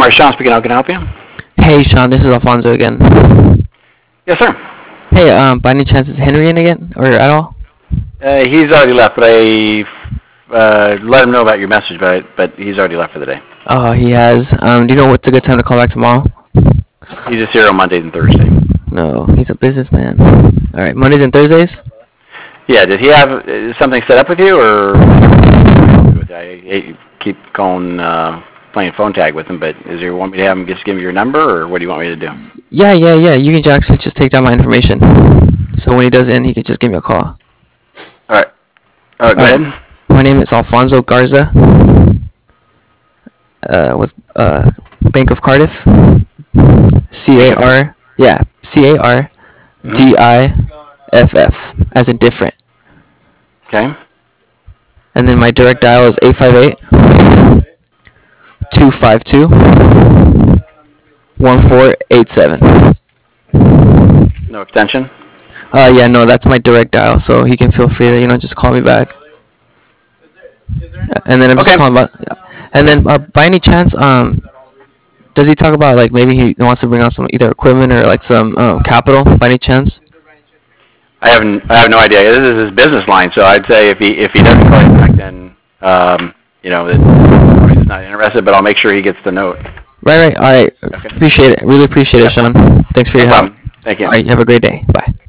Mark, Sean speaking. How can I help you? Hey Sean, this is Alfonso again. Yes, sir. Hey, by any chance is Henry in again, or at all? He's already left, but I let him know about your message, but he's already left for the day. Oh, he has. Do you know what's a good time to call back tomorrow? He's just here on Mondays and Thursdays. No, he's a businessman. All right, Mondays and Thursdays. Yeah, did he have something set up with you, or I keep calling, playing phone tag with him, but is there want me to have him just give me your number, or what do you want me to do? Yeah. You can actually just take down my information. So when he does in, he can just give me a call. All right. Go ahead. My name is Alfonso Garza. With Bank of Cardiff. CAR. Yeah, CARDIFF, as in different. Okay. And then my direct dial is 858-252-1487. No extension? Yeah, no, that's my direct dial, so he can feel free to, just call me back. And then I'm just Okay. calling about. And then, by any chance, does he talk about like maybe he wants to bring out some either equipment or like some capital by any chance? I have no idea. This is his business line, so I'd say if he doesn't call you back, then that he's not interested. But I'll make sure he gets the note. Right. All right. Okay. Appreciate it. Really appreciate it, Sean. Thanks for your No help. problem. Thank you. All right. You have a great day. Bye.